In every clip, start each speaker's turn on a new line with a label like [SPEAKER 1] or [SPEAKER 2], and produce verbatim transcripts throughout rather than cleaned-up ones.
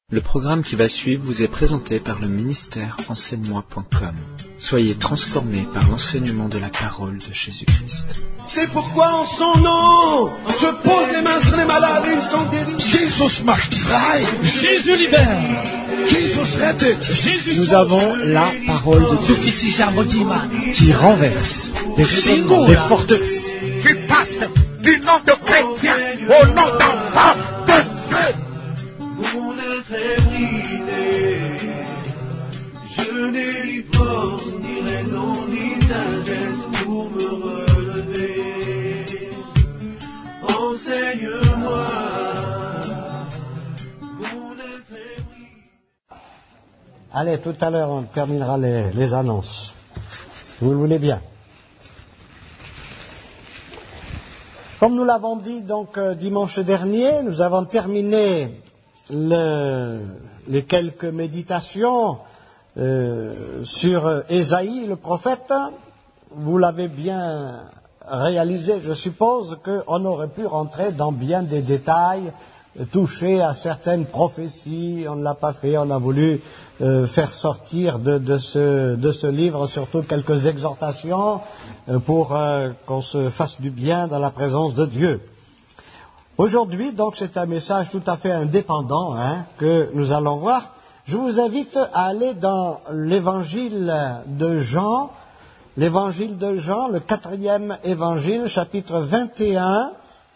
[SPEAKER 1] Le programme qui va suivre vous est présenté par le ministère enseigne moi point com. Soyez transformés par l'enseignement de la parole de Jésus-Christ.
[SPEAKER 2] C'est pourquoi en son nom, je pose les mains sur les malades et ils sont guéris.
[SPEAKER 3] Jesus macht frei.
[SPEAKER 2] Jésus libère.
[SPEAKER 3] Jesus rettet.
[SPEAKER 2] Jésus
[SPEAKER 4] Nous avons la parole de Dieu qui renverse des chaînes, des forteresses.
[SPEAKER 3] Qui passe du nom de chrétien au nom d'enfant de Dieu.
[SPEAKER 5] Mon être est brisé, je n'ai ni force, ni raison, ni sagesse pour me relever. Enseigne-moi, mon être est brisé.
[SPEAKER 4] Allez, tout à l'heure on terminera les, les annonces. Si vous le voulez bien. Comme nous l'avons dit donc euh, dimanche dernier, nous avons terminé Le, les quelques méditations euh, sur Ésaïe, le prophète. Vous l'avez bien réalisé, je suppose qu'on aurait pu rentrer dans bien des détails, euh, toucher à certaines prophéties. On ne l'a pas fait, on a voulu euh, faire sortir de, de, ce, de ce livre surtout quelques exhortations euh, pour euh, qu'on se fasse du bien dans la présence de Dieu. Aujourd'hui, donc, c'est un message tout à fait indépendant hein, que nous allons voir. Je vous invite à aller dans l'évangile de Jean, l'évangile de Jean, le quatrième évangile, chapitre vingt et un.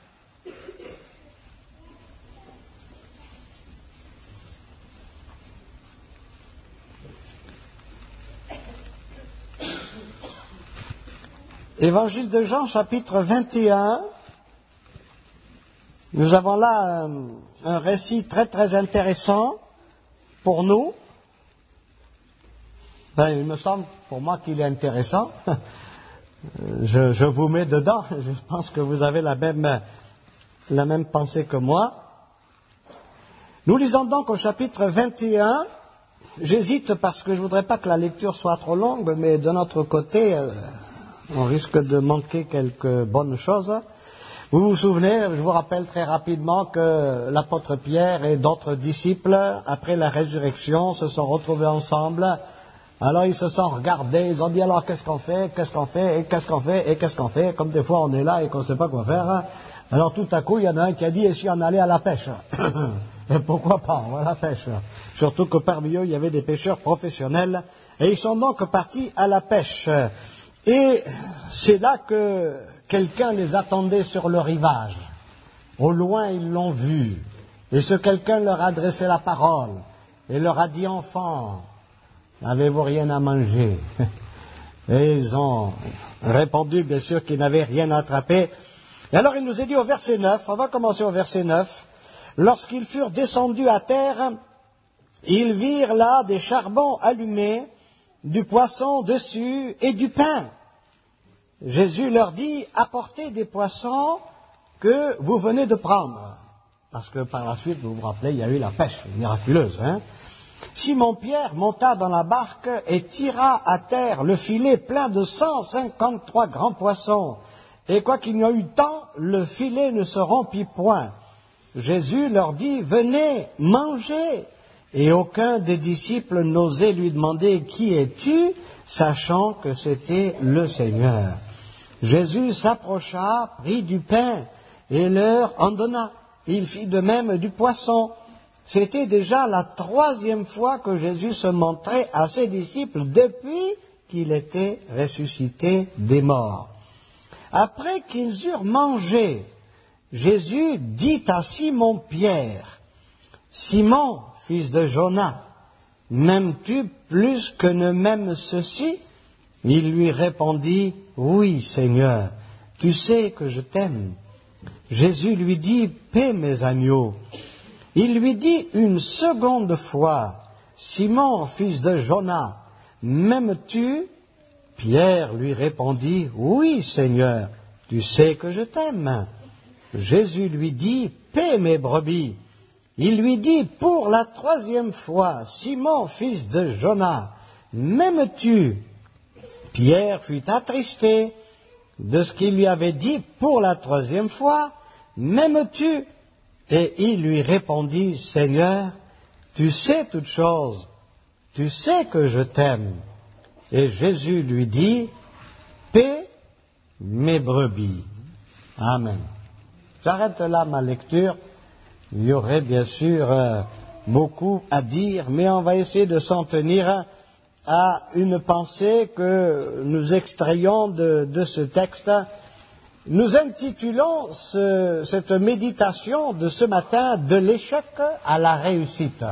[SPEAKER 4] Évangile de Jean, chapitre vingt et un. Nous avons là un, un récit très très intéressant pour nous. Ben, il me semble pour moi qu'il est intéressant. Je, je vous mets dedans. Je pense que vous avez la même, la même pensée que moi. Nous lisons donc au chapitre vingt et un. J'hésite parce que je ne voudrais pas que la lecture soit trop longue, mais de notre côté, on risque de manquer quelques bonnes choses. Vous vous souvenez, je vous rappelle très rapidement que l'apôtre Pierre et d'autres disciples, après la résurrection, se sont retrouvés ensemble. Alors ils se sont regardés, ils ont dit alors qu'est-ce qu'on fait, qu'est-ce qu'on fait, et qu'est-ce qu'on fait, et qu'est-ce qu'on fait. Comme des fois on est là et qu'on ne sait pas quoi faire. Alors tout à coup, il y en a un qui a dit, et si on allait à la pêche? Et pourquoi pas, on va à la pêche. Surtout que parmi eux, il y avait des pêcheurs professionnels. Et ils sont donc partis à la pêche. Et c'est là que quelqu'un les attendait sur le rivage. Au loin, ils l'ont vu. Et ce quelqu'un leur a adressé la parole et leur a dit, enfants, n'avez-vous rien à manger? Et ils ont répondu, bien sûr, qu'ils n'avaient rien à attraper. Et alors, il nous est dit au verset neuf, on va commencer au verset neuf, lorsqu'ils furent descendus à terre, ils virent là des charbons allumés, du poisson dessus et du pain. Jésus leur dit, apportez des poissons que vous venez de prendre. Parce que par la suite, vous vous rappelez, il y a eu la pêche miraculeuse. Hein. Simon-Pierre monta dans la barque et tira à terre le filet plein de cent cinquante-trois grands poissons. Et quoiqu'il n'y ait eu tant, le filet ne se rompit point. Jésus leur dit, venez, mangez. Et aucun des disciples n'osait lui demander, qui es-tu, sachant que c'était le Seigneur. Jésus s'approcha, prit du pain et leur en donna. Il fit de même du poisson. C'était déjà la troisième fois que Jésus se montrait à ses disciples depuis qu'il était ressuscité des morts. Après qu'ils eurent mangé, Jésus dit à Simon-Pierre, « Simon, fils de Jonas, m'aimes-tu plus que ne m'aiment ceux-ci » Il lui répondit, « Oui, Seigneur, tu sais que je t'aime. » Jésus lui dit, « paie mes agneaux. » Il lui dit une seconde fois, « Simon, fils de Jonas, m'aimes-tu » Pierre lui répondit, « Oui, Seigneur, tu sais que je t'aime. » Jésus lui dit, « paie mes brebis. » Il lui dit pour la troisième fois, « Simon, fils de Jonas, m'aimes-tu » Pierre fut attristé de ce qu'il lui avait dit pour la troisième fois, « M'aimes-tu » Et il lui répondit, « Seigneur, tu sais toutes choses, tu sais que je t'aime. Et Jésus lui dit, paie mes brebis. Amen. J'arrête là ma lecture. Il y aurait bien sûr euh, beaucoup à dire, mais on va essayer de s'en tenir à une pensée que nous extrayons de, de ce texte. Nous intitulons ce, cette méditation de ce matin de l'échec à la réussite.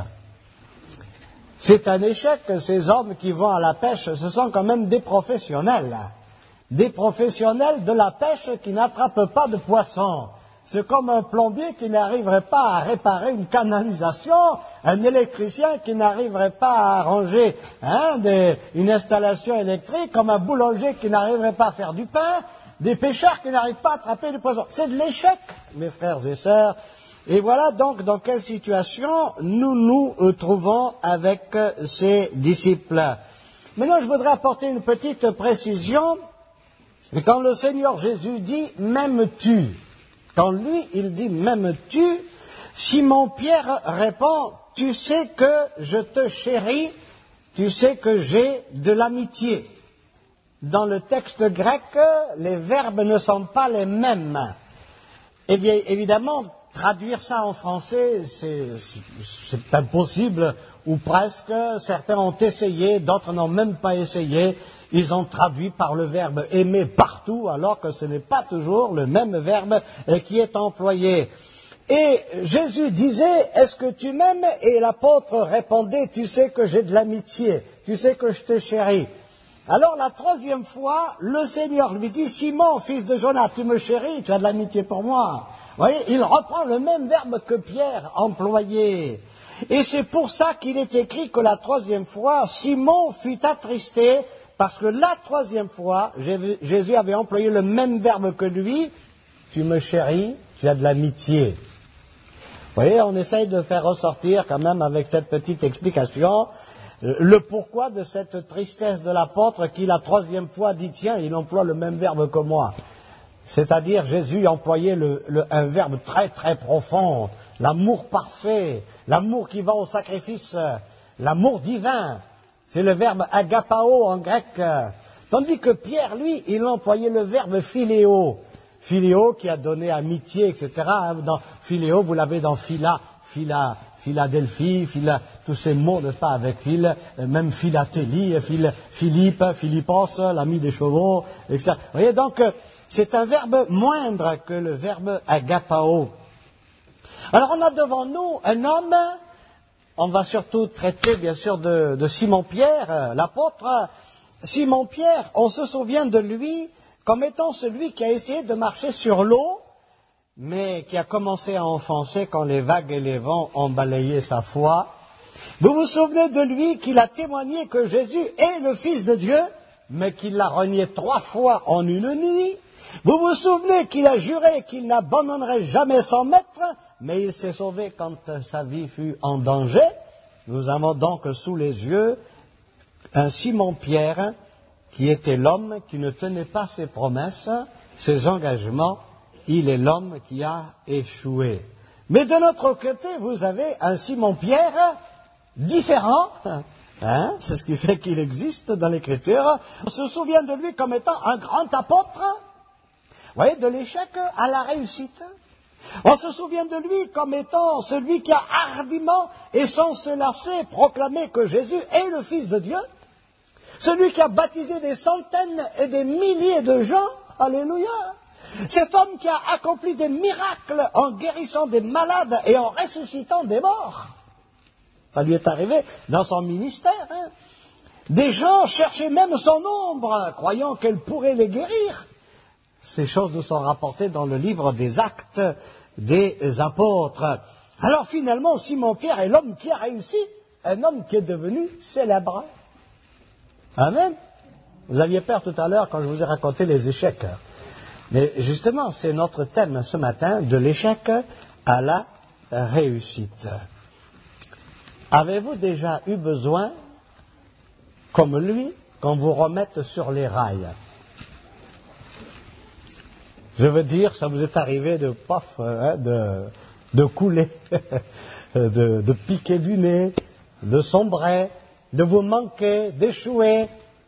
[SPEAKER 4] C'est un échec, ces hommes qui vont à la pêche, ce sont quand même des professionnels. Des professionnels de la pêche qui n'attrapent pas de poissons. C'est comme un plombier qui n'arriverait pas à réparer une canalisation, un électricien qui n'arriverait pas à arranger hein, des, une installation électrique, comme un boulanger qui n'arriverait pas à faire du pain, des pêcheurs qui n'arrivent pas à attraper du poisson. C'est de l'échec, mes frères et sœurs. Et voilà donc dans quelle situation nous nous euh, trouvons avec euh, ces disciples. Maintenant, je voudrais apporter une petite précision. Quand le Seigneur Jésus dit « m'aimes-tu » quand lui, il dit « m'aimes-tu » Simon-Pierre répond « tu sais que je te chéris, tu sais que j'ai de l'amitié ». Dans le texte grec, les verbes ne sont pas les mêmes. Et bien, évidemment, traduire ça en français, c'est, c'est impossible, ou presque. Certains ont essayé, d'autres n'ont même pas essayé. Ils ont traduit par le verbe aimer partout, alors que ce n'est pas toujours le même verbe qui est employé. Et Jésus disait, est-ce que tu m'aimes? Et l'apôtre répondait, tu sais que j'ai de l'amitié, tu sais que je te chéris. Alors la troisième fois, le Seigneur lui dit, Simon, fils de Jonas, tu me chéris, tu as de l'amitié pour moi. Vous voyez, il reprend le même verbe que Pierre employé. Et c'est pour ça qu'il est écrit que la troisième fois, Simon fut attristé, parce que la troisième fois, Jésus avait employé le même verbe que lui, tu me chéris, tu as de l'amitié. Vous voyez, on essaye de faire ressortir quand même avec cette petite explication le pourquoi de cette tristesse de l'apôtre qui la troisième fois dit tiens, il emploie le même verbe que moi. C'est-à-dire Jésus employait le, le, un verbe très très profond, l'amour parfait, l'amour qui va au sacrifice, l'amour divin. C'est le verbe agapao en grec. Tandis que Pierre, lui, il employait le verbe philéo. Philéo qui a donné amitié, et cetera. Dans philéo, vous l'avez dans phila, phila, Philadelphie, phila, tous ces mots, n'est-ce pas, avec phil, même philatélie, phil, Philippe, Philippos, l'ami des chevaux, et cetera. Vous voyez, donc, c'est un verbe moindre que le verbe agapao. Alors, on a devant nous un homme. On va surtout traiter, bien sûr, de, de Simon-Pierre, l'apôtre. Simon-Pierre, on se souvient de lui comme étant celui qui a essayé de marcher sur l'eau, mais qui a commencé à enfoncer quand les vagues et les vents ont balayé sa foi. Vous vous souvenez de lui qu'il a témoigné que Jésus est le Fils de Dieu, mais qu'il l'a renié trois fois en une nuit. Vous vous souvenez qu'il a juré qu'il n'abandonnerait jamais son maître, mais il s'est sauvé quand sa vie fut en danger. Nous avons donc sous les yeux un Simon-Pierre qui était l'homme qui ne tenait pas ses promesses, ses engagements. Il est l'homme qui a échoué. Mais de l'autre côté, vous avez un Simon-Pierre différent. Hein, c'est ce qui fait qu'il existe dans l'Écriture. On se souvient de lui comme étant un grand apôtre. Vous voyez, de l'échec à la réussite. On se souvient de lui comme étant celui qui a hardiment et sans se lasser proclamé que Jésus est le Fils de Dieu. Celui qui a baptisé des centaines et des milliers de gens. Alléluia. Cet homme qui a accompli des miracles en guérissant des malades et en ressuscitant des morts. Ça lui est arrivé dans son ministère. Hein. Des gens cherchaient même son ombre, croyant qu'elle pourrait les guérir. Ces choses nous sont rapportées dans le livre des Actes des Apôtres. Alors finalement, Simon-Pierre est l'homme qui a réussi, un homme qui est devenu célèbre. Amen. Vous aviez peur tout à l'heure quand je vous ai raconté les échecs. Mais justement, c'est notre thème ce matin, de l'échec à la réussite. Avez-vous déjà eu besoin, comme lui, qu'on vous remette sur les rails? Je veux dire, ça vous est arrivé de pof, hein, de, de couler de, de piquer du nez, de sombrer, de vous manquer, d'échouer,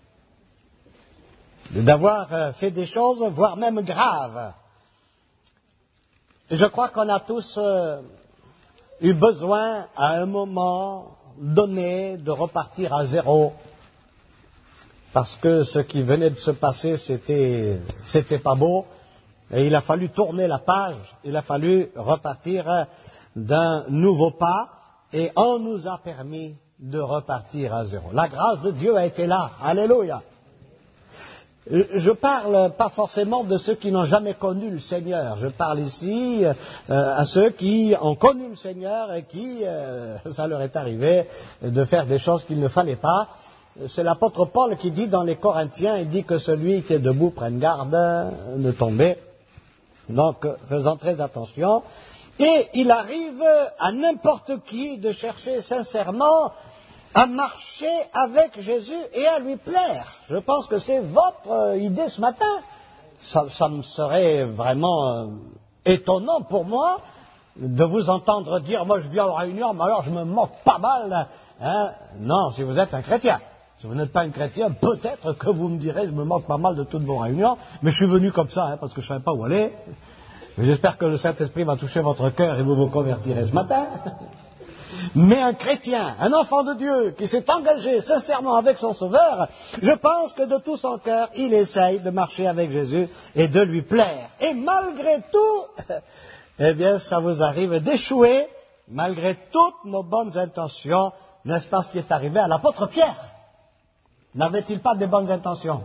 [SPEAKER 4] d'avoir fait des choses, voire même graves. Et je crois qu'on a tous euh, eu besoin, à un moment donné, de repartir à zéro. Parce que ce qui venait de se passer, c'était, c'était pas beau. Et il a fallu tourner la page. Il a fallu repartir d'un nouveau pas. Et on nous a permis de repartir à zéro. La grâce de Dieu a été là. Alléluia. Je parle pas forcément de ceux qui n'ont jamais connu le Seigneur. Je parle ici euh, à ceux qui ont connu le Seigneur et qui, euh, ça leur est arrivé de faire des choses qu'il ne fallait pas. C'est l'apôtre Paul qui dit dans les Corinthiens, il dit que celui qui est debout prenne garde de tomber. Donc, faisant très attention. Et il arrive à n'importe qui de chercher sincèrement à marcher avec Jésus et à lui plaire. Je pense que c'est votre idée ce matin. Ça, ça me serait vraiment euh, étonnant pour moi de vous entendre dire, moi je viens aux réunions, mais alors je me moque pas mal. Hein. Non, si vous êtes un chrétien. Si vous n'êtes pas un chrétien, peut-être que vous me direz, je me moque pas mal de toutes vos réunions, mais je suis venu comme ça, hein, parce que je ne savais pas où aller. Mais j'espère que le Saint-Esprit va toucher votre cœur et vous vous convertirez ce matin. Mais un chrétien, un enfant de Dieu, qui s'est engagé sincèrement avec son Sauveur, je pense que de tout son cœur, il essaye de marcher avec Jésus et de lui plaire. Et malgré tout, eh bien, ça vous arrive d'échouer, malgré toutes nos bonnes intentions, n'est-ce pas ce qui est arrivé à l'apôtre Pierre? N'avait-il pas des bonnes intentions?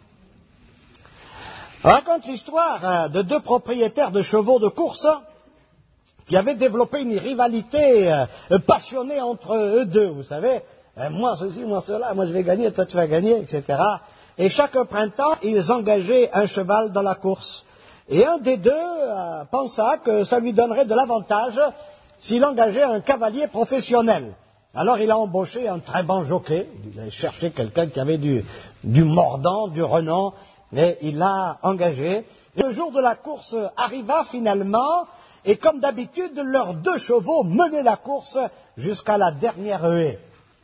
[SPEAKER 4] On raconte l'histoire de deux propriétaires de chevaux de course qui avaient développé une rivalité euh, passionnée entre eux deux, vous savez, euh, moi ceci, moi cela, moi je vais gagner, toi tu vas gagner, et cetera. Et chaque printemps, ils engageaient un cheval dans la course. Et un des deux euh, pensa que ça lui donnerait de l'avantage s'il engageait un cavalier professionnel. Alors il a embauché un très bon jockey, il a cherché quelqu'un qui avait du, du mordant, du renom, et il l'a engagé. Et le jour de la course arriva finalement, et comme d'habitude, leurs deux chevaux menaient la course jusqu'à la dernière haie.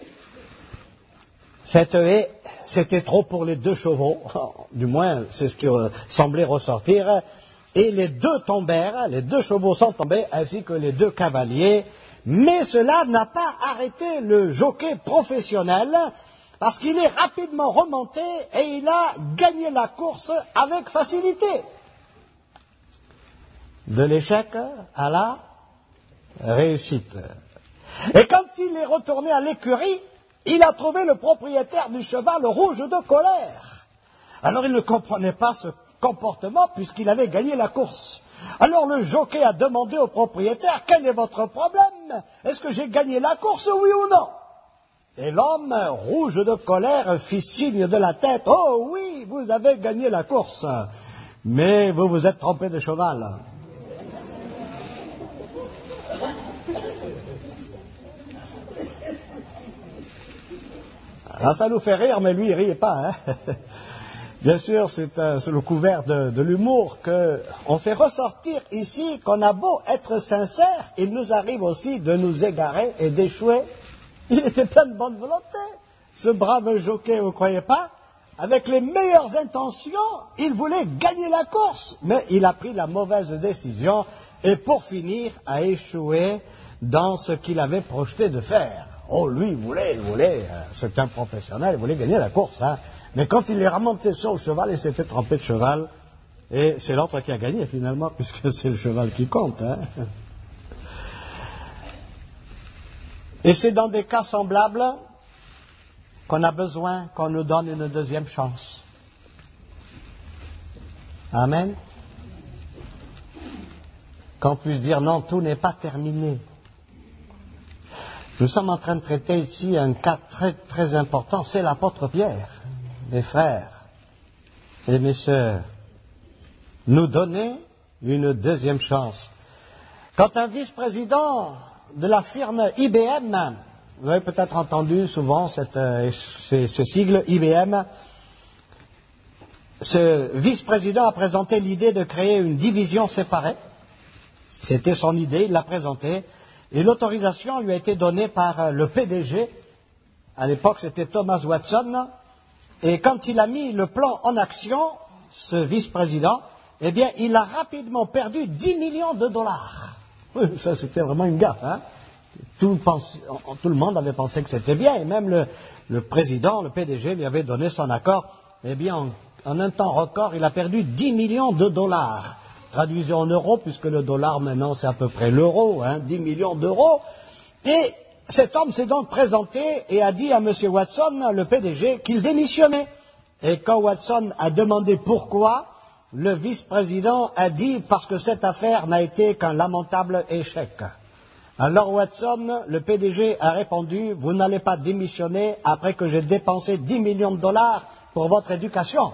[SPEAKER 4] Cette haie, c'était trop pour les deux chevaux, du moins c'est ce qui semblait ressortir, et les deux tombèrent, les deux chevaux sont tombés, ainsi que les deux cavaliers, mais cela n'a pas arrêté le jockey professionnel, parce qu'il est rapidement remonté et il a gagné la course avec facilité. De l'échec à la réussite. Et quand il est retourné à l'écurie, il a trouvé le propriétaire du cheval rouge de colère. Alors il ne comprenait pas ce comportement puisqu'il avait gagné la course. Alors le jockey a demandé au propriétaire, quel est votre problème? Est-ce que j'ai gagné la course, oui ou non? Et l'homme rouge de colère fit signe de la tête, oh oui, vous avez gagné la course, mais vous vous êtes trompé de cheval. Ah, ça nous fait rire, mais lui, il riait pas. Hein. Bien sûr, c'est euh, sous le couvert de, de l'humour qu'on fait ressortir ici qu'on a beau être sincère, il nous arrive aussi de nous égarer et d'échouer. Il était plein de bonne volonté. Ce brave jockey, vous ne croyez pas? Avec les meilleures intentions, il voulait gagner la course, mais il a pris la mauvaise décision et pour finir, a échoué dans ce qu'il avait projeté de faire. Oh, lui, il voulait, il voulait, euh, c'est un professionnel, il voulait gagner la course, hein. Mais quand il est remonté sur le cheval, il s'était trompé de cheval, et c'est l'autre qui a gagné finalement, puisque c'est le cheval qui compte, hein. Et c'est dans des cas semblables qu'on a besoin qu'on nous donne une deuxième chance. Amen. Qu'on puisse dire non, tout n'est pas terminé. Nous sommes en train de traiter ici un cas très très important, c'est l'apôtre Pierre, mes frères et mes sœurs. Nous donner une deuxième chance. Quand un vice-président de la firme I B M, vous avez peut-être entendu souvent cette, euh, ce, ce sigle I B M, ce vice-président a présenté l'idée de créer une division séparée. C'était son idée, il l'a présentée. Et l'autorisation lui a été donnée par le P D G. À l'époque, c'était Thomas Watson. Et quand il a mis le plan en action, ce vice-président, eh bien, il a rapidement perdu dix millions de dollars. Oui, ça, c'était vraiment une gaffe, hein. Tout, pense, tout le monde avait pensé que c'était bien, et même le, le président, le P D G, lui avait donné son accord. Eh bien, en, en un temps record, il a perdu dix millions de dollars. Traduisé en euros, puisque le dollar maintenant c'est à peu près l'euro, hein, dix millions d'euros. Et cet homme s'est donc présenté et a dit à M. Watson, le P D G, qu'il démissionnait. Et quand Watson a demandé pourquoi, le vice-président a dit parce que cette affaire n'a été qu'un lamentable échec. Alors Watson, le P D G, a répondu, vous n'allez pas démissionner après que j'ai dépensé dix millions de dollars pour votre éducation.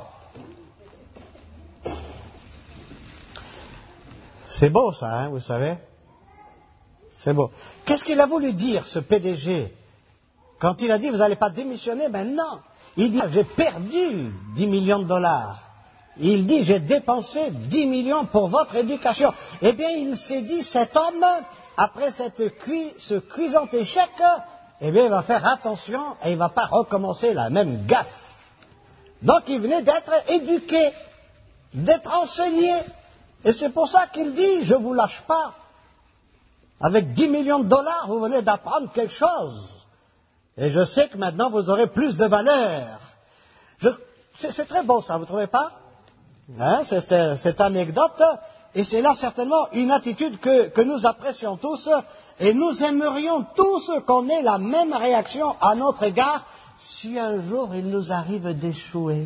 [SPEAKER 4] C'est beau ça, hein, vous savez. C'est beau. Qu'est-ce qu'il a voulu dire, ce P D G, quand il a dit vous n'allez pas démissionner? Ben non. Il dit j'ai perdu dix millions de dollars. Il dit j'ai dépensé dix millions pour votre éducation. Eh bien, il s'est dit cet homme, après cette cui, ce cuisant échec, eh bien, il va faire attention et il ne va pas recommencer la même gaffe. Donc, il venait d'être éduqué, d'être enseigné. Et c'est pour ça qu'il dit, je ne vous lâche pas. Avec dix millions de dollars, vous venez d'apprendre quelque chose. Et je sais que maintenant, vous aurez plus de valeur. Je, c'est, c'est très beau ça, vous ne trouvez pas, hein, cette, cette anecdote. Et c'est là certainement une attitude que, que nous apprécions tous. Et nous aimerions tous qu'on ait la même réaction à notre égard si un jour il nous arrive d'échouer.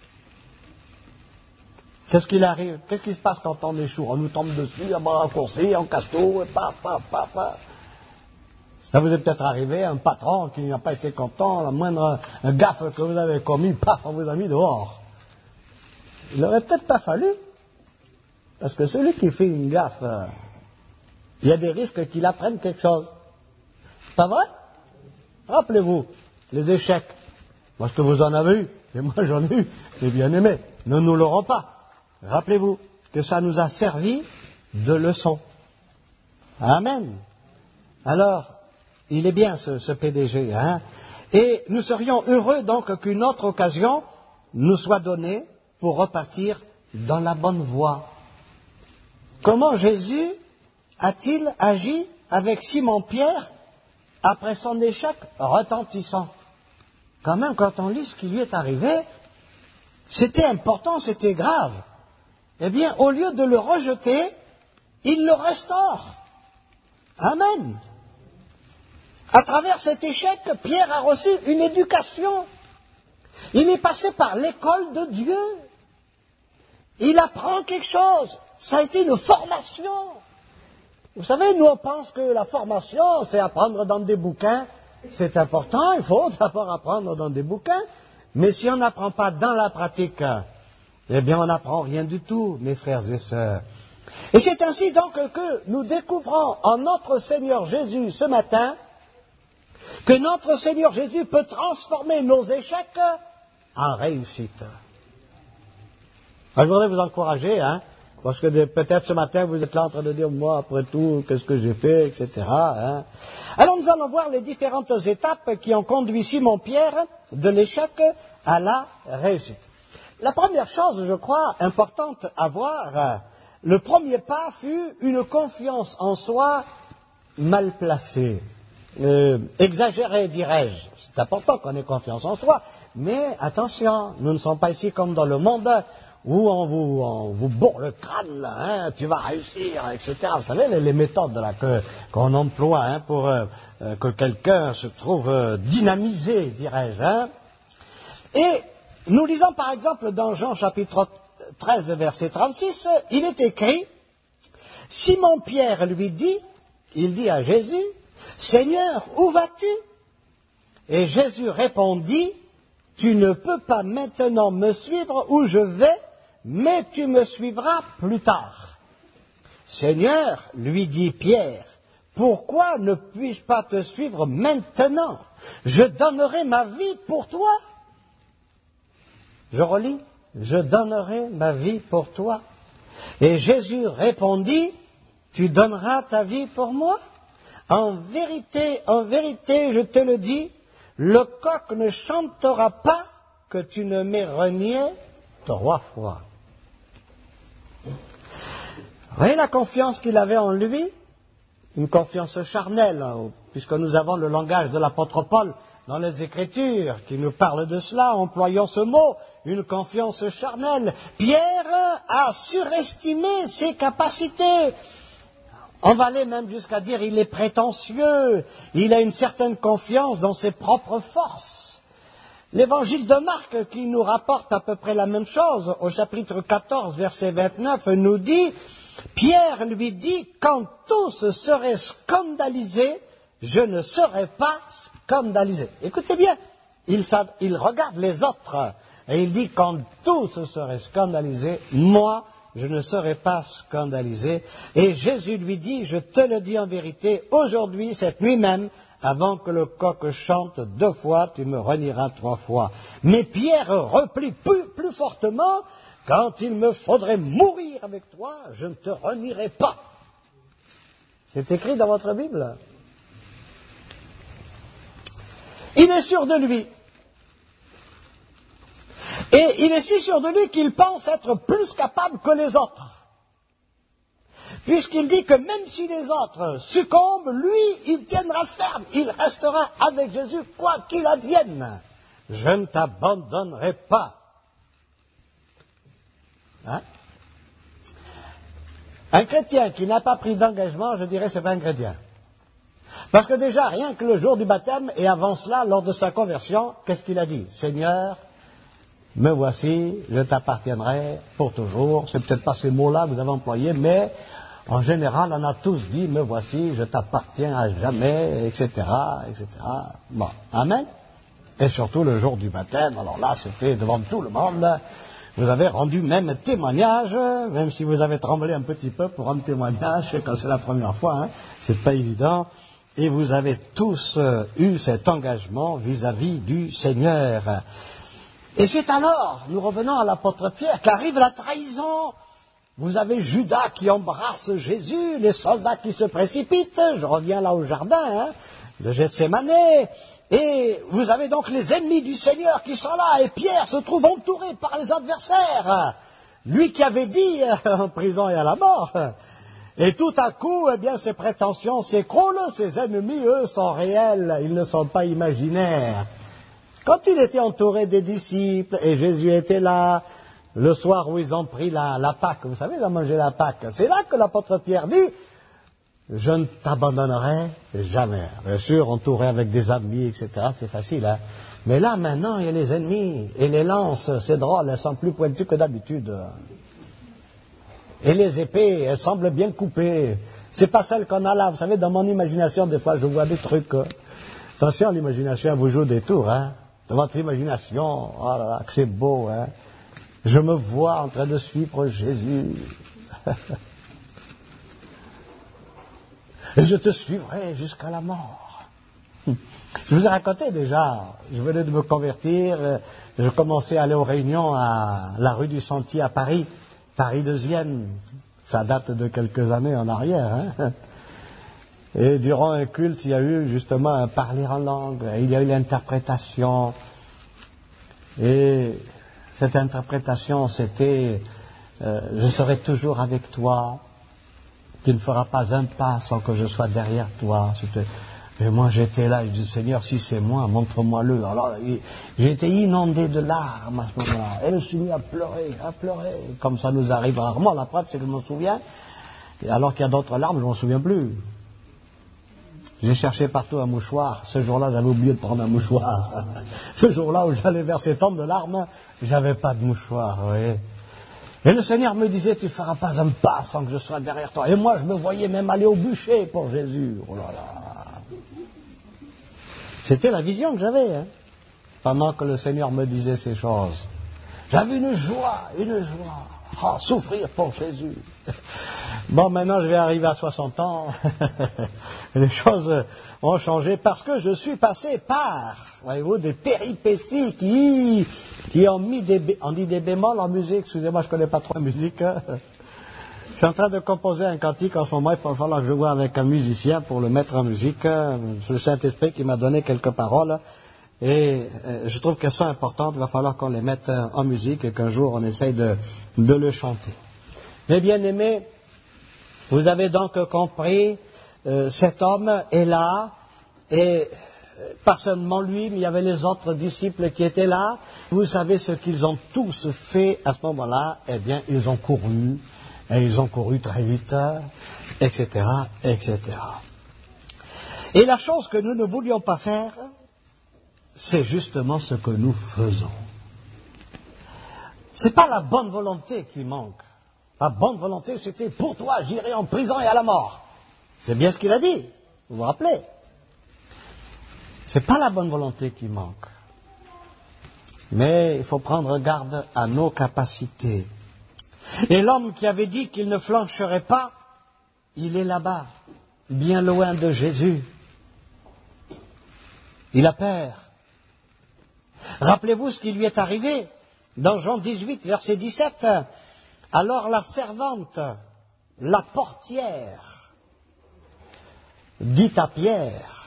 [SPEAKER 4] Qu'est-ce qu'il arrive? Qu'est-ce qui se passe quand on échoue? On nous tombe dessus, on va raccourcir, on casse tout, et paf, paf, paf, paf. Ça vous est peut-être arrivé, un patron qui n'a pas été content, la moindre gaffe que vous avez commis, paf, on vous a mis dehors. Il n'aurait peut-être pas fallu, parce que celui qui fait une gaffe, euh, il y a des risques qu'il apprenne quelque chose. Pas vrai? Rappelez-vous, les échecs, parce que vous en avez eu, et moi j'en ai eu, j'ai bien aimé, ne nous l'aurons pas. Rappelez-vous que ça nous a servi de leçon. Amen. Alors, il est bien ce, ce P D G, hein. Et nous serions heureux donc qu'une autre occasion nous soit donnée pour repartir dans la bonne voie. Comment Jésus a-t-il agi avec Simon-Pierre après son échec retentissant? Quand même, quand on lit ce qui lui est arrivé, c'était important, c'était grave. Eh bien, au lieu de le rejeter, il le restaure. Amen. À travers cet échec, Pierre a reçu une éducation. Il est passé par l'école de Dieu. Il apprend quelque chose. Ça a été une formation. Vous savez, nous on pense que la formation, c'est apprendre dans des bouquins. C'est important, il faut d'abord apprendre dans des bouquins. Mais si on n'apprend pas dans la pratique, eh bien on n'apprend rien du tout, mes frères et sœurs. Et c'est ainsi donc que nous découvrons en notre Seigneur Jésus ce matin que notre Seigneur Jésus peut transformer nos échecs en réussite. Alors, je voudrais vous encourager, hein, parce que de, peut-être ce matin vous êtes là en train de dire, moi après tout, qu'est-ce que j'ai fait, et cetera. Hein. Alors nous allons voir les différentes étapes qui ont conduit Simon-Pierre de l'échec à la réussite. La première chose, je crois, importante à voir, le premier pas fut une confiance en soi mal placée. Euh, exagéré, dirais-je. C'est important qu'on ait confiance en soi, mais attention, nous ne sommes pas ici comme dans le monde où on vous, on vous bourre le crâne, là, hein, tu vas réussir, et cetera. Vous savez, les, les méthodes là, que, qu'on emploie hein, pour euh, que quelqu'un se trouve euh, dynamisé, dirais-je. Hein. Et nous lisons par exemple dans Jean chapitre treize, verset trente-six, il est écrit, Simon-Pierre lui dit, il dit à Jésus, Seigneur, où vas-tu? Et Jésus répondit, tu ne peux pas maintenant me suivre où je vais, mais tu me suivras plus tard. Seigneur, lui dit Pierre, pourquoi ne puis-je pas te suivre maintenant? Je donnerai ma vie pour toi. Je relis, je donnerai ma vie pour toi. Et Jésus répondit, tu donneras ta vie pour moi? En vérité, en vérité, je te le dis, le coq ne chantera pas que tu ne m'aies renié trois fois. Vous voyez la confiance qu'il avait en lui? Une confiance charnelle, hein, puisque nous avons le langage de l'apôtre Paul dans les Écritures qui nous parle de cela, employant ce mot, une confiance charnelle. Pierre a surestimé ses capacités. On va aller même jusqu'à dire il est prétentieux, il a une certaine confiance dans ses propres forces. L'évangile de Marc, qui nous rapporte à peu près la même chose, au chapitre quatorze, verset vingt-neuf, nous dit, Pierre lui dit, quand tous seraient scandalisés, je ne serai pas scandalisé. Écoutez bien, il, il regarde les autres et il dit, quand tous seraient scandalisés, moi, je ne serai pas scandalisé. Et Jésus lui dit, je te le dis en vérité, aujourd'hui, cette nuit même, avant que le coq chante deux fois, tu me renieras trois fois. Mais Pierre replie plus, plus fortement, quand il me faudrait mourir avec toi, je ne te renierai pas. C'est écrit dans votre Bible. Il est sûr de lui. Et il est si sûr de lui qu'il pense être plus capable que les autres. Puisqu'il dit que même si les autres succombent, lui, il tiendra ferme. Il restera avec Jésus, quoi qu'il advienne. Je ne t'abandonnerai pas. Hein? Un chrétien qui n'a pas pris d'engagement, je dirais, c'est pas un chrétien. Parce que déjà, rien que le jour du baptême, et avant cela, lors de sa conversion, qu'est-ce qu'il a dit? Seigneur, me voici, je t'appartiendrai pour toujours. C'est peut-être pas ces mots-là que vous avez employés, mais en général, on a tous dit, me voici, je t'appartiens à jamais, et cetera, et cetera. Bon, amen. Et surtout le jour du baptême, alors là, c'était devant tout le monde. Vous avez rendu même témoignage, même si vous avez tremblé un petit peu pour rendre témoignage, quand c'est la première fois, hein, c'est pas évident. Et vous avez tous euh, eu cet engagement vis-à-vis du Seigneur. Et c'est alors, nous revenons à l'apôtre Pierre, qu'arrive la trahison. Vous avez Judas qui embrasse Jésus, les soldats qui se précipitent, je reviens là au jardin hein, de Gethsémane, et vous avez donc les ennemis du Seigneur qui sont là, et Pierre se trouve entouré par les adversaires, lui qui avait dit en prison et à la mort. Et tout à coup, eh bien, ses prétentions s'écroulent, ses ennemis, eux, sont réels, ils ne sont pas imaginaires. Quand il était entouré des disciples, et Jésus était là, le soir où ils ont pris la, la Pâque, vous savez, ils ont mangé la Pâque, c'est là que l'apôtre Pierre dit, je ne t'abandonnerai jamais. Bien sûr, entouré avec des amis, et cetera, c'est facile, hein. Mais là, maintenant, il y a les ennemis, et les lances, c'est drôle, elles sont plus pointues que d'habitude. Et les épées, elles semblent bien coupées. C'est pas celles qu'on a là. Vous savez, dans mon imagination, des fois, je vois des trucs. Hein. Attention, l'imagination vous joue des tours. Hein. Dans votre imagination, oh là là, que c'est beau. Hein. Je me vois en train de suivre Jésus. Et je te suivrai jusqu'à la mort. Je vous ai raconté déjà, je venais de me convertir, je commençais à aller aux réunions à la rue du Sentier à Paris. Paris deuxième, ça date de quelques années en arrière. Hein. Et durant un culte, il y a eu justement un parler en langue, il y a eu l'interprétation. Et cette interprétation, c'était euh, « Je serai toujours avec toi, tu ne feras pas un pas sans que je sois derrière toi. » Et moi j'étais là, je dis Seigneur, si c'est moi, montre-moi-le. Alors j'ai été inondé de larmes à ce moment-là. Et je me suis mis à pleurer, à pleurer. Comme ça nous arrive rarement, la preuve c'est que je m'en souviens. Et alors qu'il y a d'autres larmes, je ne m'en souviens plus. J'ai cherché partout un mouchoir. Ce jour-là, j'avais oublié de prendre un mouchoir. Ce jour-là où j'allais verser tant de larmes, j'avais pas de mouchoir, vous voyez. Et le Seigneur me disait, tu ne feras pas un pas sans que je sois derrière toi. Et moi, je me voyais même aller au bûcher pour Jésus. Oh là là. C'était la vision que j'avais, hein, pendant que le Seigneur me disait ces choses. J'avais une joie, une joie. Oh, souffrir pour Jésus. Bon, maintenant je vais arriver à soixante ans. Les choses ont changé parce que je suis passé par, voyez-vous, des péripéties qui, qui ont mis des, on dit des bémols en musique. Excusez-moi, je connais pas trop la musique. Hein. suis en train de composer un cantique en ce moment. Il va falloir que je vois avec un musicien pour le mettre en musique. C'est le Saint-Esprit qui m'a donné quelques paroles. Et je trouve qu'elles sont importantes. Il va falloir qu'on les mette en musique et qu'un jour on essaye de, de le chanter. Mes bien-aimés, vous avez donc compris, euh, cet homme est là. Et pas seulement lui, mais il y avait les autres disciples qui étaient là. Vous savez ce qu'ils ont tous fait à ce moment-là? Eh bien, ils ont couru. Et ils ont couru très vite, et cetera, et cetera. Et la chose que nous ne voulions pas faire, c'est justement ce que nous faisons. C'est pas la bonne volonté qui manque. La bonne volonté, c'était pour toi, j'irai en prison et à la mort. C'est bien ce qu'il a dit. Vous vous rappelez? C'est pas la bonne volonté qui manque. Mais il faut prendre garde à nos capacités. Et l'homme qui avait dit qu'il ne flancherait pas, il est là-bas, bien loin de Jésus. Il a peur. Rappelez-vous ce qui lui est arrivé dans Jean dix-huit, verset dix-sept. Alors la servante, la portière, dit à Pierre,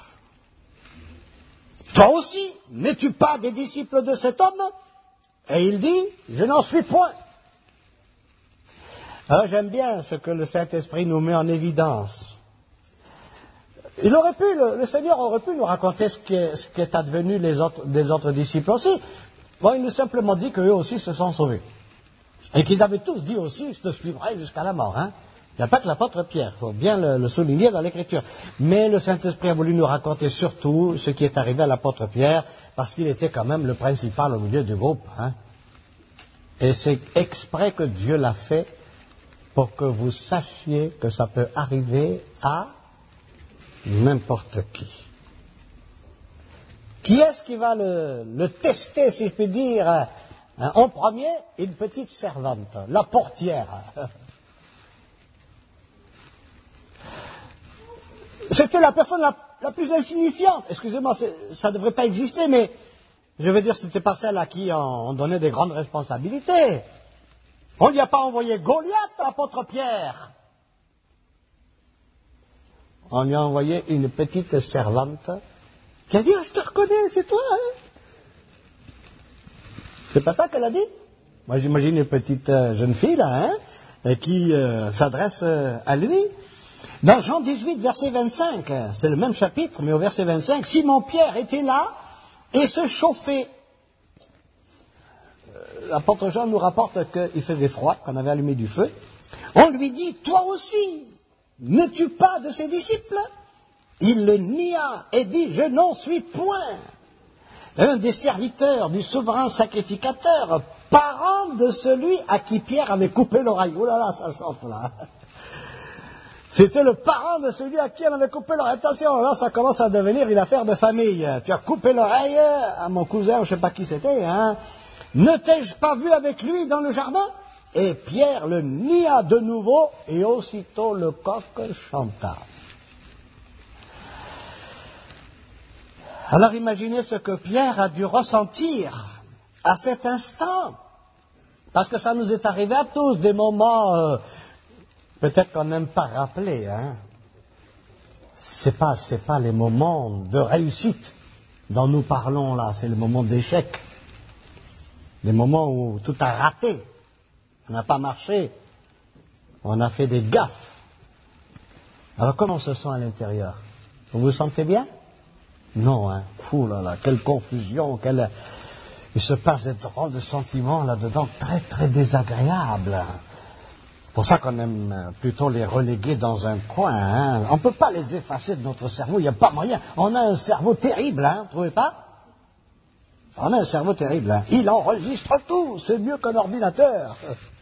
[SPEAKER 4] « Toi aussi, n'es-tu pas des disciples de cet homme ?» Et il dit, « Je n'en suis point. » Alors j'aime bien ce que le Saint-Esprit nous met en évidence. Il aurait pu, le, le Seigneur aurait pu nous raconter ce qui est, ce qui est advenu les autres, des autres disciples aussi. Bon, il nous a simplement dit qu'eux aussi se sont sauvés. Et qu'ils avaient tous dit aussi, je te suivrai jusqu'à la mort. Hein. Il n'y a pas que l'apôtre Pierre, il faut bien le, le souligner dans l'Écriture. Mais le Saint-Esprit a voulu nous raconter surtout ce qui est arrivé à l'apôtre Pierre, parce qu'il était quand même le principal au milieu du groupe. Hein. Et c'est exprès que Dieu l'a fait, pour que vous sachiez que ça peut arriver à n'importe qui. Qui est-ce qui va le, le tester, si je puis dire, hein, en premier? Une petite servante, la portière. C'était la personne la, la plus insignifiante. Excusez-moi, ça ne devrait pas exister, mais je veux dire, c'était pas celle à qui on, on donnait des grandes responsabilités. On ne lui a pas envoyé Goliath, l'apôtre Pierre. On lui a envoyé une petite servante qui a dit, ah, je te reconnais, c'est toi. Hein? C'est pas ça qu'elle a dit? Moi, j'imagine une petite euh, jeune fille, là, hein, qui euh, s'adresse euh, à lui. Dans Jean dix-huit, verset vingt-cinq, c'est le même chapitre, mais au verset vingt-cinq, Simon-Pierre était là et se chauffait. L'apôtre Jean nous rapporte qu'il faisait froid, qu'on avait allumé du feu. On lui dit, toi aussi, n'es-tu pas de ses disciples? Il le nia et dit, je n'en suis point. Un des serviteurs du souverain sacrificateur, parent de celui à qui Pierre avait coupé l'oreille. Oh là là, ça chauffe là. C'était le parent de celui à qui on avait coupé l'oreille. Attention, là ça commence à devenir une affaire de famille. Tu as coupé l'oreille à mon cousin, je ne sais pas qui c'était, hein. Ne t'ai-je pas vu avec lui dans le jardin? Et Pierre le nia de nouveau, et aussitôt le coq chanta. Alors imaginez ce que Pierre a dû ressentir à cet instant, parce que ça nous est arrivé à tous, des moments, euh, peut-être qu'on n'aime pas rappeler, hein. C'est pas, c'est pas les moments de réussite dont nous parlons là, c'est le moment d'échec. Des moments où tout a raté, on n'a pas marché, on a fait des gaffes. Alors comment on se sent à l'intérieur? Vous vous sentez bien? Non, hein. Fou là là, quelle confusion, quelle... il se passe des drôles de sentiments là-dedans très très désagréables. C'est pour ça qu'on aime plutôt les reléguer dans un coin. Hein. On ne peut pas les effacer de notre cerveau, il n'y a pas moyen. On a un cerveau terrible, hein, vous trouvez pas? On a un cerveau terrible, hein. Il enregistre tout, c'est mieux qu'un ordinateur.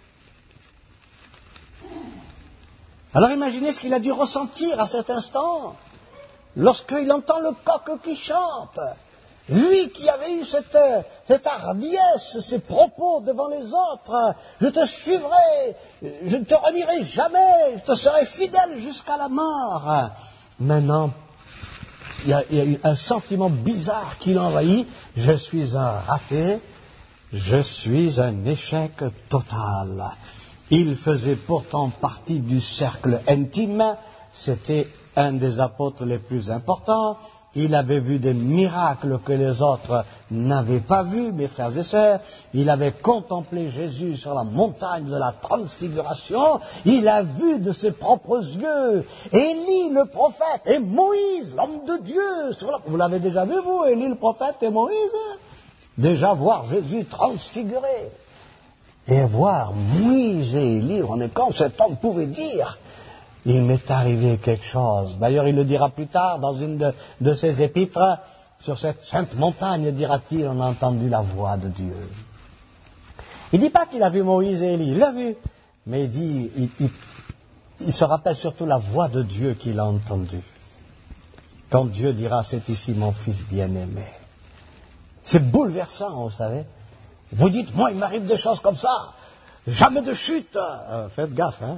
[SPEAKER 4] Alors imaginez ce qu'il a dû ressentir à cet instant, lorsqu'il entend le coq qui chante. Lui qui avait eu cette, cette hardiesse, ces propos devant les autres, je te suivrai, je ne te renierai jamais, je te serai fidèle jusqu'à la mort. Maintenant, il y a, il y a eu un sentiment bizarre qui l'envahit. Je suis un raté, je suis un échec total. Il faisait pourtant partie du cercle intime, c'était un des apôtres les plus importants. Il avait vu des miracles que les autres n'avaient pas vus, mes frères et sœurs. Il avait contemplé Jésus sur la montagne de la transfiguration. Il a vu de ses propres yeux Élie le prophète et Moïse, l'homme de Dieu. Sur la... Vous l'avez déjà vu, vous, Élie le prophète et Moïse? Déjà voir Jésus transfiguré. Et voir Moïse et Élie, on est quand cet homme pouvait dire... Il m'est arrivé quelque chose. D'ailleurs, il le dira plus tard dans une de, de ses épîtres. Sur cette sainte montagne, dira-t-il, on a entendu la voix de Dieu. Il ne dit pas qu'il a vu Moïse et Élie, il l'a vu. Mais il dit, il, il, il se rappelle surtout la voix de Dieu qu'il a entendue. Quand Dieu dira, c'est ici mon fils bien-aimé. C'est bouleversant, vous savez. Vous dites, moi, il m'arrive des choses comme ça. Jamais de chute. Euh, faites gaffe, hein.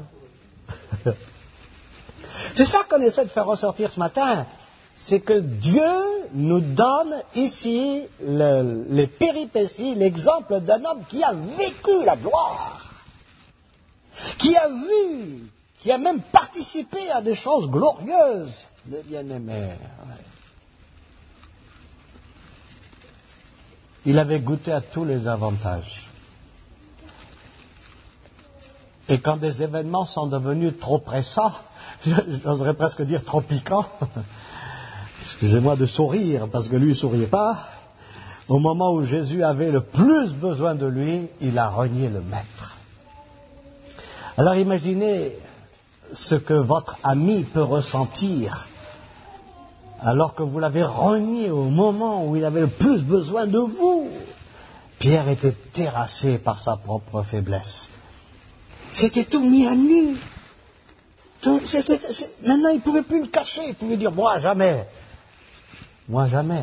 [SPEAKER 4] C'est ça qu'on essaie de faire ressortir ce matin, c'est que Dieu nous donne ici le, les péripéties, l'exemple d'un homme qui a vécu la gloire, qui a vu, qui a même participé à des choses glorieuses, le bien-aimé. Il avait goûté à tous les avantages. Et quand des événements sont devenus trop pressants, j'oserais presque dire trop piquants, excusez-moi de sourire, parce que lui ne souriait pas, au moment où Jésus avait le plus besoin de lui, il a renié le maître. Alors imaginez ce que votre ami peut ressentir alors que vous l'avez renié au moment où il avait le plus besoin de vous. Pierre était terrassé par sa propre faiblesse. C'était tout mis à nu. Tout, c'est, c'est, c'est, maintenant, il ne pouvait plus le cacher. Il pouvait dire, moi, jamais. Moi, jamais.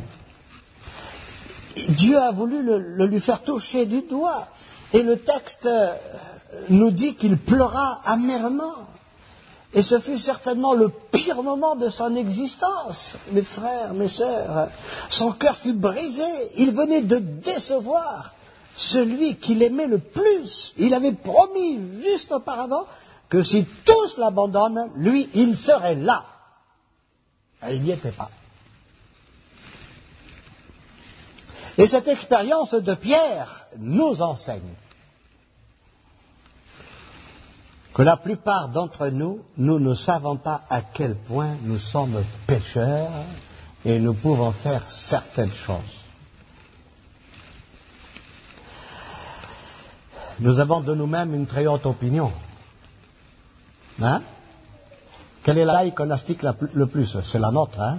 [SPEAKER 4] Dieu a voulu le, le lui faire toucher du doigt. Et le texte nous dit qu'il pleura amèrement. Et ce fut certainement le pire moment de son existence. Mes frères, mes sœurs, son cœur fut brisé. Il venait de décevoir celui qu'il aimait le plus. Il avait promis juste auparavant que si tous l'abandonnent, lui, il serait là. Et il n'y était pas. Et cette expérience de Pierre nous enseigne que la plupart d'entre nous, nous ne savons pas à quel point nous sommes pécheurs et nous pouvons faire certaines choses. Nous avons de nous-mêmes une très haute opinion. Hein? Quelle est la iconastique la plus, le plus? C'est la nôtre. Hein?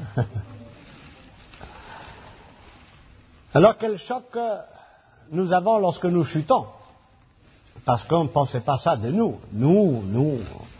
[SPEAKER 4] Alors quel choc nous avons lorsque nous chutons? Parce qu'on ne pensait pas ça de nous. Nous, nous,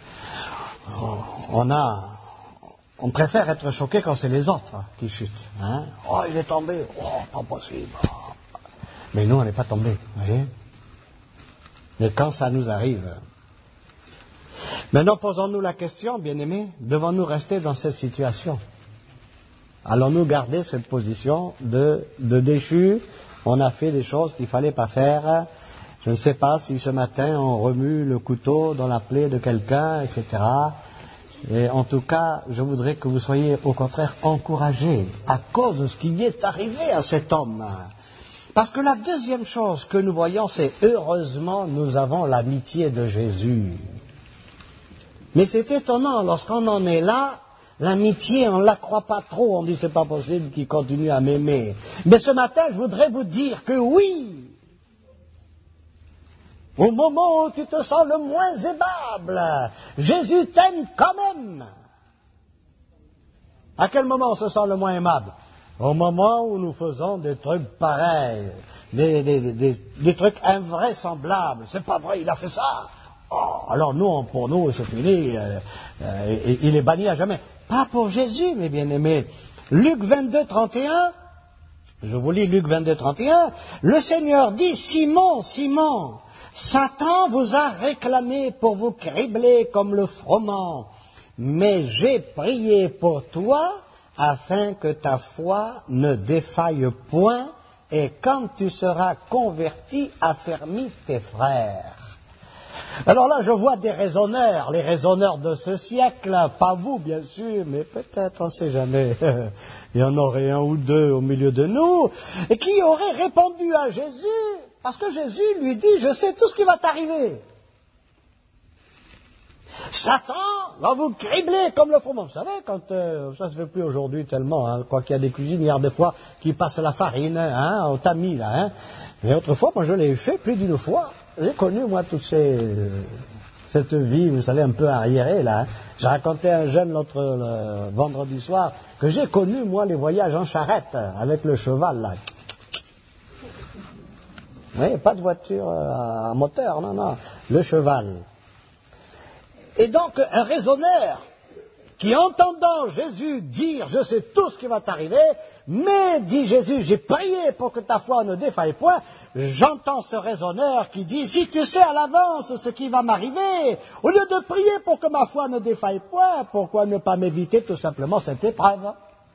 [SPEAKER 4] on a, on préfère être choqué quand c'est les autres qui chutent. Hein? Oh, il est tombé. Oh, pas possible. Mais nous, on n'est pas tombés. Vous voyez? Mais quand ça nous arrive. Maintenant, posons-nous la question, bien-aimés, devons-nous rester dans cette situation? Allons-nous garder cette position de, de déchu? On a fait des choses qu'il ne fallait pas faire. Je ne sais pas si ce matin on remue le couteau dans la plaie de quelqu'un, et cetera. Et en tout cas, je voudrais que vous soyez au contraire encouragés à cause de ce qui est arrivé à cet homme. Parce que la deuxième chose que nous voyons, c'est heureusement nous avons l'amitié de Jésus. Mais c'est étonnant, lorsqu'on en est là, l'amitié, on ne la croit pas trop, on dit c'est pas possible qu'il continue à m'aimer. Mais ce matin, je voudrais vous dire que oui, au moment où tu te sens le moins aimable, Jésus t'aime quand même. À quel moment on se sent le moins aimable? Au moment où nous faisons des trucs pareils, des, des, des, des trucs invraisemblables. C'est pas vrai, il a fait ça. Oh, alors nous, pour nous, c'est fini. Euh, euh, il est banni à jamais. Pas pour Jésus, mes bien-aimés. Luc vingt-deux, trente et un, je vous lis Luc vingt-deux, trente et un, le Seigneur dit, Simon, Simon, Satan vous a réclamé pour vous cribler comme le froment, mais j'ai prié pour toi afin que ta foi ne défaille point, et quand tu seras converti, affermis tes frères. Alors là, je vois des raisonneurs, les raisonneurs de ce siècle, pas vous bien sûr, mais peut-être, on ne sait jamais, il y en aurait un ou deux au milieu de nous, et qui auraient répondu à Jésus, parce que Jésus lui dit, je sais tout ce qui va t'arriver. Satan va vous cribler comme le froment. Vous savez, quand euh, ça se fait plus aujourd'hui tellement, hein, quoi qu'il y a des cuisinières des fois qui passent la farine hein, au tamis là. Hein. Mais autrefois, moi je l'ai fait plus d'une fois. J'ai connu moi toute ces, euh, cette vie, vous savez, un peu arriérée là. Hein. J'ai raconté à un jeune l'autre le vendredi soir que j'ai connu moi les voyages en charrette avec le cheval là. Oui, pas de voiture à moteur, non, non, le cheval. Et donc, un raisonneur qui, entendant Jésus dire « Je sais tout ce qui va t'arriver », mais, dit Jésus, j'ai prié pour que ta foi ne défaille point, j'entends ce raisonneur qui dit « Si tu sais à l'avance ce qui va m'arriver, au lieu de prier pour que ma foi ne défaille point, pourquoi ne pas m'éviter tout simplement cette épreuve ?»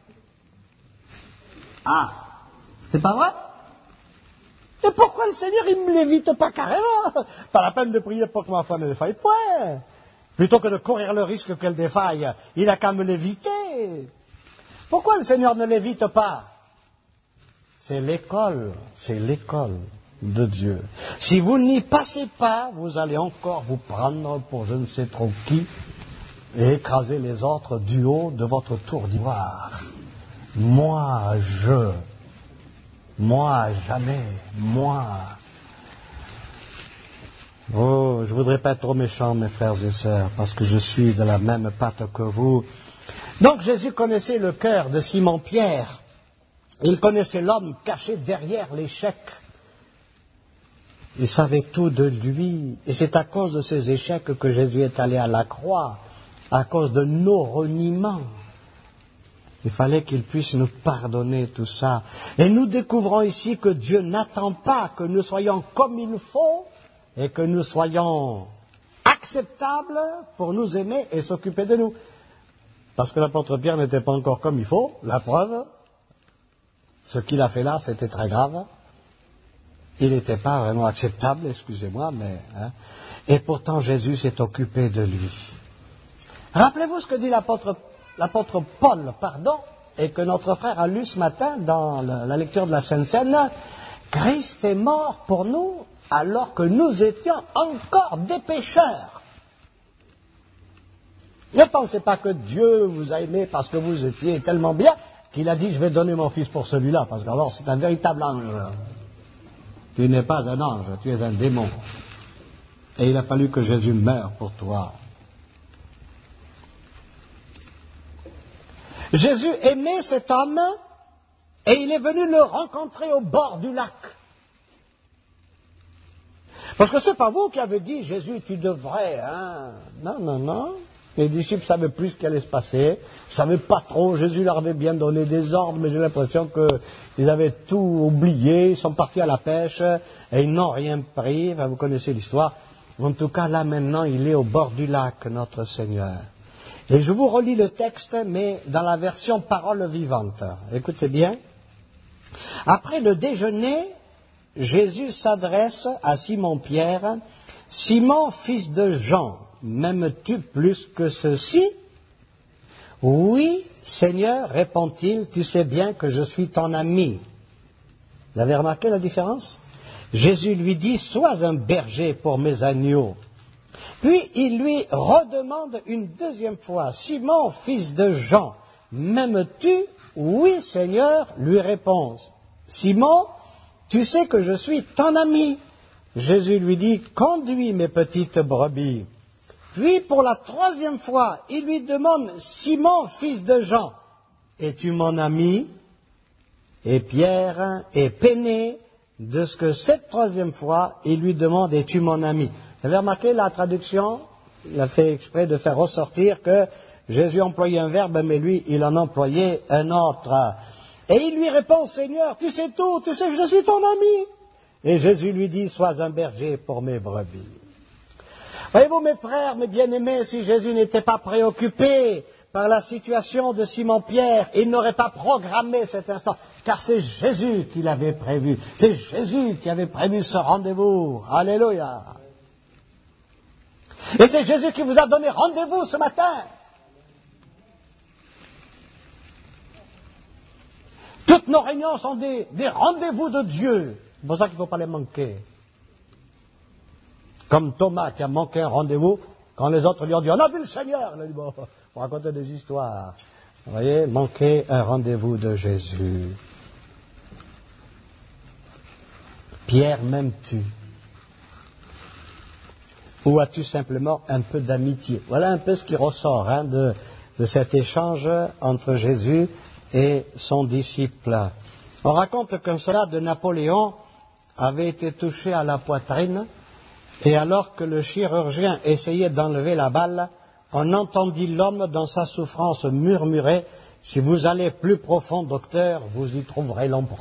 [SPEAKER 4] Ah, c'est pas vrai? Et pourquoi le Seigneur, il ne me l'évite pas carrément? Pas la peine de prier pour que ma foi ne défaille point. Plutôt que de courir le risque qu'elle défaille, il a qu'à me l'éviter. Pourquoi le Seigneur ne l'évite pas? C'est l'école, c'est l'école de Dieu. Si vous n'y passez pas, vous allez encore vous prendre pour je ne sais trop qui et écraser les autres du haut de votre tour d'ivoire. Moi, je, moi, jamais, moi. Oh, je voudrais pas être trop méchant, mes frères et sœurs, parce que je suis de la même pâte que vous. Donc Jésus connaissait le cœur de Simon-Pierre. Il connaissait l'homme caché derrière l'échec. Il savait tout de lui. Et c'est à cause de ces échecs que Jésus est allé à la croix, à cause de nos reniements. Il fallait qu'il puisse nous pardonner tout ça. Et nous découvrons ici que Dieu n'attend pas que nous soyons comme il faut, et que nous soyons acceptables pour nous aimer et s'occuper de nous. Parce que l'apôtre Pierre n'était pas encore comme il faut, la preuve, ce qu'il a fait là, c'était très grave. Il n'était pas vraiment acceptable, excusez-moi, mais... Hein, et pourtant Jésus s'est occupé de lui. Rappelez-vous ce que dit l'apôtre, l'apôtre Paul, pardon, et que notre frère a lu ce matin dans la lecture de la Sainte Seine. Christ est mort pour nous alors que nous étions encore des pécheurs. Ne pensez pas que Dieu vous a aimé parce que vous étiez tellement bien qu'il a dit « je vais donner mon fils pour celui-là » parce qu'alors c'est un véritable ange. Tu n'es pas un ange, tu es un démon. Et il a fallu que Jésus meure pour toi. Jésus aimait cet homme et il est venu le rencontrer au bord du lac. Parce que c'est pas vous qui avez dit, Jésus, tu devrais, hein. Non, non, non. Les disciples savaient plus ce qui allait se passer. Ils savaient pas trop. Jésus leur avait bien donné des ordres, mais j'ai l'impression qu'ils avaient tout oublié. Ils sont partis à la pêche et ils n'ont rien pris. Enfin, vous connaissez l'histoire. En tout cas, là, maintenant, il est au bord du lac, notre Seigneur. Et je vous relis le texte, mais dans la version parole vivante. Écoutez bien. Après le déjeuner, Jésus s'adresse à Simon-Pierre. « Simon, fils de Jean, m'aimes-tu plus que ceci ?» ?»« Oui, Seigneur, répond-il, tu sais bien que je suis ton ami. » Vous avez remarqué la différence ? Jésus lui dit « Sois un berger pour mes agneaux. » Puis il lui redemande une deuxième fois « Simon, fils de Jean, m'aimes-tu ?»« Oui, Seigneur, lui répond Simon, tu sais que je suis ton ami. » Jésus lui dit « Conduis mes petites brebis. » Puis pour la troisième fois, il lui demande « Simon, fils de Jean, es-tu mon ami ?» Et Pierre est peiné de ce que cette troisième fois, il lui demande « Es-tu mon ami ?» Vous avez remarqué la traduction? Il a fait exprès de faire ressortir que Jésus employait un verbe, mais lui, il en employait un autre. Et il lui répond, Seigneur, tu sais tout, tu sais que je suis ton ami. Et Jésus lui dit, sois un berger pour mes brebis. Voyez-vous, mes frères, mes bien-aimés, si Jésus n'était pas préoccupé par la situation de Simon-Pierre, il n'aurait pas programmé cet instant, car c'est Jésus qui l'avait prévu. C'est Jésus qui avait prévu ce rendez-vous. Alléluia. Et c'est Jésus qui vous a donné rendez-vous ce matin. Toutes nos réunions sont des, des rendez-vous de Dieu. C'est pour ça qu'il ne faut pas les manquer. Comme Thomas qui a manqué un rendez-vous, quand les autres lui ont dit « On a vu le Seigneur !» Il a dit « Bon, on raconte des histoires. » Vous voyez, manquer un rendez-vous de Jésus. Pierre, m'aimes-tu? Ou as-tu simplement un peu d'amitié? Voilà un peu ce qui ressort hein, de, de cet échange entre Jésus et son disciple. On raconte qu'un soldat de Napoléon avait été touché à la poitrine et alors que le chirurgien essayait d'enlever la balle, on entendit l'homme dans sa souffrance murmurer « Si vous allez plus profond, docteur, vous y trouverez l'empereur ».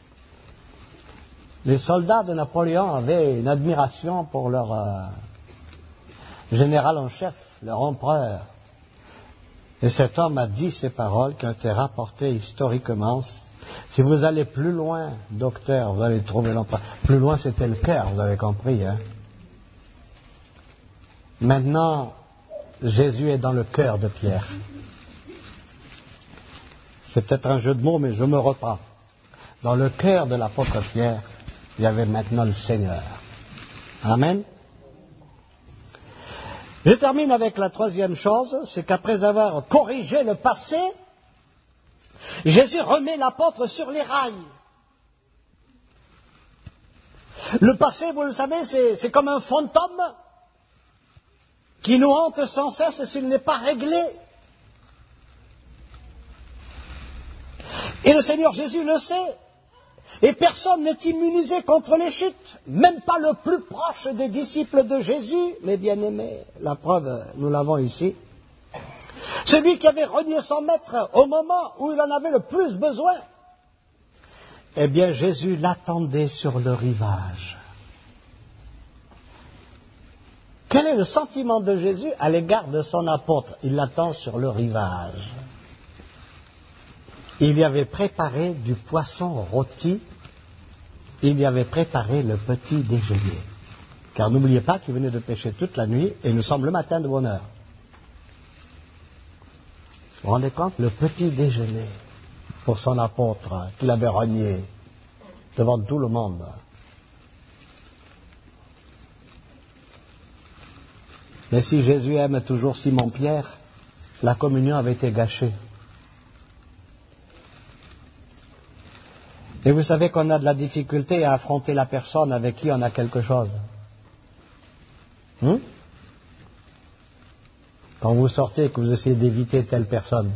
[SPEAKER 4] Les soldats de Napoléon avaient une admiration pour leur euh, général en chef, leur empereur. Et cet homme a dit ces paroles qui ont été rapportées historiquement. Si vous allez plus loin, docteur, vous allez trouver l'empereur. Plus loin, c'était le cœur, vous avez compris. Hein? Maintenant, Jésus est dans le cœur de Pierre. C'est peut-être un jeu de mots, mais je me reprends. Dans le cœur de l'apôtre Pierre, il y avait maintenant le Seigneur. Amen. Je termine avec la troisième chose, c'est qu'après avoir corrigé le passé, Jésus remet l'apôtre sur les rails. Le passé, vous le savez, c'est, c'est comme un fantôme qui nous hante sans cesse s'il n'est pas réglé. Et le Seigneur Jésus le sait. Et personne n'est immunisé contre les chutes, même pas le plus proche des disciples de Jésus, mes bien-aimés. La preuve, nous l'avons ici. Celui qui avait renié son maître au moment où il en avait le plus besoin. Eh bien, Jésus l'attendait sur le rivage. Quel est le sentiment de Jésus à l'égard de son apôtre? Il l'attend sur le rivage. Il lui avait préparé du poisson rôti, il lui avait préparé le petit déjeuner. Car n'oubliez pas qu'il venait de pêcher toute la nuit et nous sommes le matin de bonne heure. Vous vous rendez compte? Le petit déjeuner pour son apôtre qu'il avait renié devant tout le monde. Mais si Jésus aime toujours Simon-Pierre, la communion avait été gâchée. Et vous savez qu'on a de la difficulté à affronter la personne avec qui on a quelque chose. Hum? Quand vous sortez et que vous essayez d'éviter telle personne,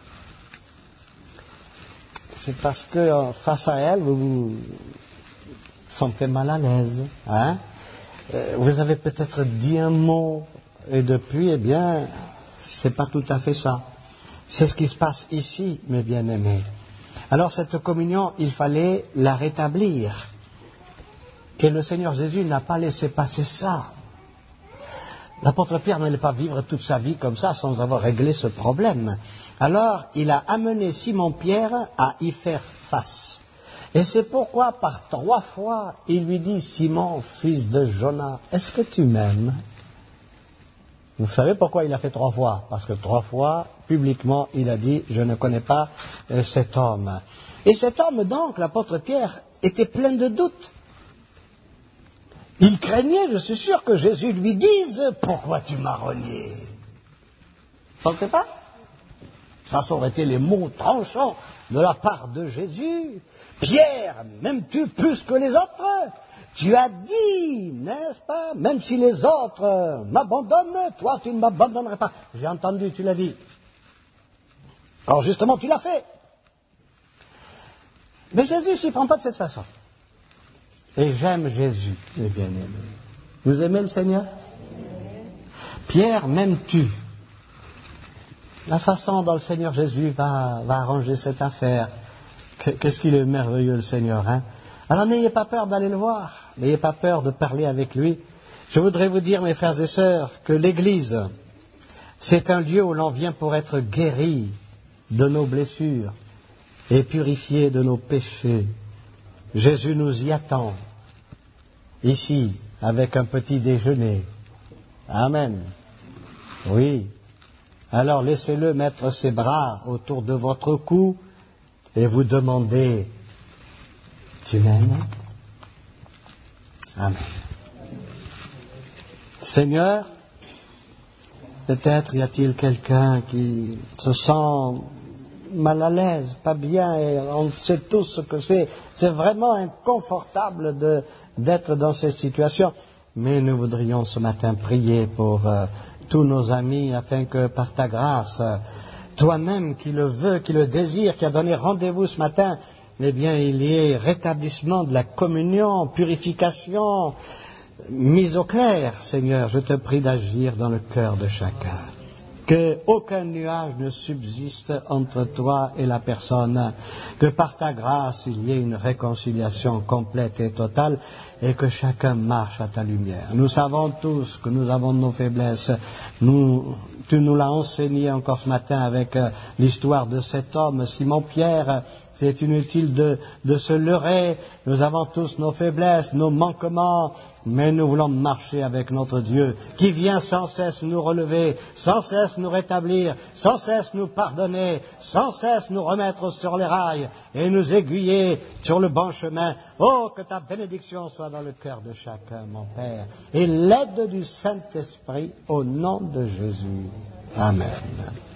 [SPEAKER 4] c'est parce que face à elle, vous vous sentez mal à l'aise. Hein? Vous avez peut-être dit un mot et depuis, eh bien, c'est pas tout à fait ça. C'est ce qui se passe ici, mes bien-aimés. Alors cette communion, il fallait la rétablir. Et le Seigneur Jésus n'a pas laissé passer ça. L'apôtre Pierre n'allait pas vivre toute sa vie comme ça sans avoir réglé ce problème. Alors, il a amené Simon-Pierre à y faire face. Et c'est pourquoi, par trois fois, il lui dit, Simon, fils de Jonas, est-ce que tu m'aimes? Vous savez pourquoi il a fait trois fois? Parce que trois fois, publiquement, il a dit, je ne connais pas euh, cet homme. Et cet homme, donc, l'apôtre Pierre, était plein de doutes. Il craignait, je suis sûr, que Jésus lui dise, pourquoi tu m'as renié? Vous ne pensez pas? Ça, ça aurait été les mots tranchants de la part de Jésus. Pierre, m'aimes-tu plus que les autres? Tu as dit, n'est-ce pas? Même si les autres m'abandonnent, toi tu ne m'abandonnerais pas. J'ai entendu, tu l'as dit. Alors justement, tu l'as fait. Mais Jésus s'y prend pas de cette façon. Et j'aime Jésus, mes bien-aimés. Vous aimez le Seigneur? Pierre, m'aimes-tu? La façon dont le Seigneur Jésus va, va arranger cette affaire. Qu'est-ce qu'il est merveilleux, le Seigneur, hein? Alors n'ayez pas peur d'aller le voir, n'ayez pas peur de parler avec lui. Je voudrais vous dire, mes frères et sœurs, que l'Église, c'est un lieu où l'on vient pour être guéri de nos blessures et purifié de nos péchés. Jésus nous y attend, ici, avec un petit déjeuner, Amen. Oui. Alors laissez-le mettre ses bras autour de votre cou et vous demander, tu m'aimes? Amen. Seigneur, peut-être y a-t-il quelqu'un qui se sent mal à l'aise, pas bien, et on sait tous ce que c'est. C'est vraiment inconfortable de, d'être dans cette situation. Mais nous voudrions ce matin prier pour euh, tous nos amis afin que par ta grâce, euh, toi-même qui le veux, qui le désire, qui a donné rendez-vous ce matin, eh bien il y ait rétablissement de la communion, purification, mise au clair, Seigneur. Je te prie d'agir dans le cœur de chacun. Que aucun nuage ne subsiste entre toi et la personne, que par ta grâce il y ait une réconciliation complète et totale, et que chacun marche à ta lumière. Nous savons tous que nous avons nos faiblesses. Nous, tu nous l'as enseigné encore ce matin avec euh, l'histoire de cet homme, Simon-Pierre. C'est inutile de, de se leurrer. Nous avons tous nos faiblesses, nos manquements, mais nous voulons marcher avec notre Dieu, qui vient sans cesse nous relever, sans cesse nous rétablir, sans cesse nous pardonner, sans cesse nous remettre sur les rails et nous aiguiller sur le bon chemin. Oh, que ta bénédiction soit dans le cœur de chacun, mon Père, et l'aide du Saint-Esprit au nom de Jésus. Amen.